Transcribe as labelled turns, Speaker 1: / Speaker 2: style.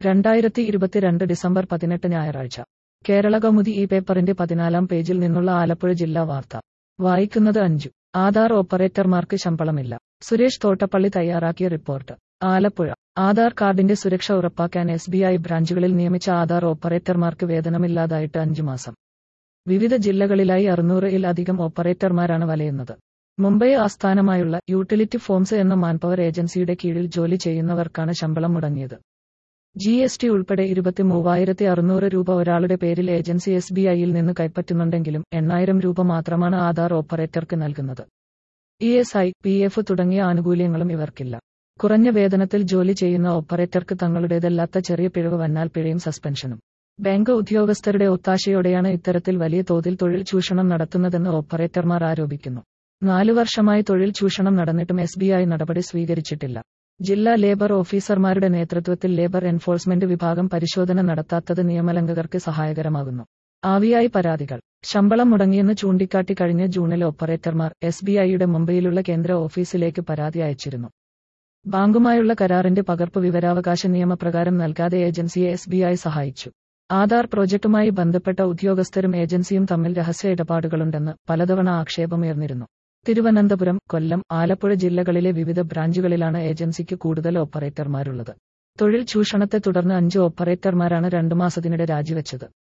Speaker 1: 2022 December 18 ഞായറാഴ്ച. കേരളകൗമുദി ഈ പേപ്പറിന്റെ 14-ാം പേജിൽ നിന്നുള്ള ആലപ്പുഴ ജില്ലാ വാർത്ത. വായിക്കുന്നത് അഞ്ജു. ആധാർ ഓപ്പറേറ്റർമാർക്ക് ശമ്പളമില്ല. സുരേഷ് തോട്ടപ്പള്ളി തയ്യാറാക്കിയ റിപ്പോർട്ട്. ആലപ്പുഴ. ആധാർ കാർഡിന്റെ സുരക്ഷ ഉറപ്പാക്കാൻ SBI ബ്രാഞ്ചുകളിൽ നിയമിച്ച ആധാർ ഓപ്പറേറ്റർമാർക്ക് വേതനമില്ലാതായിട്ട് 5 മാസം. വിവിധ ജില്ലകളിലായി 600-ൽ അധികം ഓപ്പറേറ്റർമാരാണ് വലയുന്നത്. മുംബൈ ആസ്ഥാനമായുള്ള യൂട്ടിലിറ്റി ഫോംസ് എന്ന മാൻപവർ ഏജൻസിയുടെ കീഴിൽ ജോലി ചെയ്യുന്നവർക്കാണ് ശമ്പളം മുടങ്ങിയത്. GST ഉൾപ്പെടെ 23,600 രൂപ ഒരാളുടെ പേരിൽ ഏജൻസി SBIയിൽ നിന്ന് കൈപ്പറ്റുന്നുണ്ടെങ്കിലും 8,000 രൂപ മാത്രമാണ് ആധാർ ഓപ്പറേറ്റർക്ക് നൽകുന്നത്. ESI, PF തുടങ്ങിയ ആനുകൂല്യങ്ങളും ഇവർക്കില്ല. കുറഞ്ഞ വേതനത്തിൽ ജോലി ചെയ്യുന്ന ഓപ്പറേറ്റർക്ക് തങ്ങളുടേതല്ലാത്ത ചെറിയ പിഴവ് വന്നാൽ പിഴയും സസ്പെൻഷനും. ബാങ്ക് ഉദ്യോഗസ്ഥരുടെ ഒത്താശയോടെയാണ് ഇത്തരത്തിൽ വലിയ തോതിൽ തൊഴിൽ ചൂഷണം നടത്തുന്നതെന്ന് ഓപ്പറേറ്റർമാർ ആരോപിക്കുന്നു. 4 വർഷമായി തൊഴിൽ ചൂഷണം നടന്നിട്ടും SBI നടപടി സ്വീകരിച്ചിട്ടില്ല. ജില്ലാ ലേബർ ഓഫീസർമാരുടെ നേതൃത്വത്തിൽ ലേബർ എൻഫോഴ്സ്മെന്റ് വിഭാഗം പരിശോധന നടത്താത്തത് നിയമലംഘകർക്ക് സഹായകരമാകുന്നു. ആവിയായി പരാതികൾ. ശമ്പളം മുടങ്ങിയെന്ന് ചൂണ്ടിക്കാട്ടി കഴിഞ്ഞ ജൂണിൽ ഓപ്പറേറ്റർമാർ SBIയുടെ മുംബൈയിലുള്ള കേന്ദ്ര ഓഫീസിലേക്ക് പരാതി അയച്ചിരുന്നു. ബാങ്കുമായുള്ള കരാറിന്റെ പകർപ്പ് വിവരാവകാശ നിയമപ്രകാരം നൽകാതെ ഏജൻസിയെ SBI സഹായിച്ചു. ആധാർ പ്രോജക്റ്റുമായി ബന്ധപ്പെട്ട ഉദ്യോഗസ്ഥരും ഏജൻസിയും തമ്മിൽ രഹസ്യ ഇടപാടുകളുണ്ടെന്ന് പലതവണ ആക്ഷേപമുയർന്നിരുന്നു. തിരുവനന്തപുരം, കൊല്ലം, ആലപ്പുഴ ജില്ലകളിലെ വിവിധ ബ്രാഞ്ചുകളിലാണ് ഏജൻസിക്ക് കൂടുതൽ ഓപ്പറേറ്റർമാരുള്ളത്. തൊഴിൽ ചൂഷണത്തെ തുടർന്ന് 5 ഓപ്പറേറ്റർമാരാണ് 2 മാസത്തിനിടെ രാജിവെച്ചത്.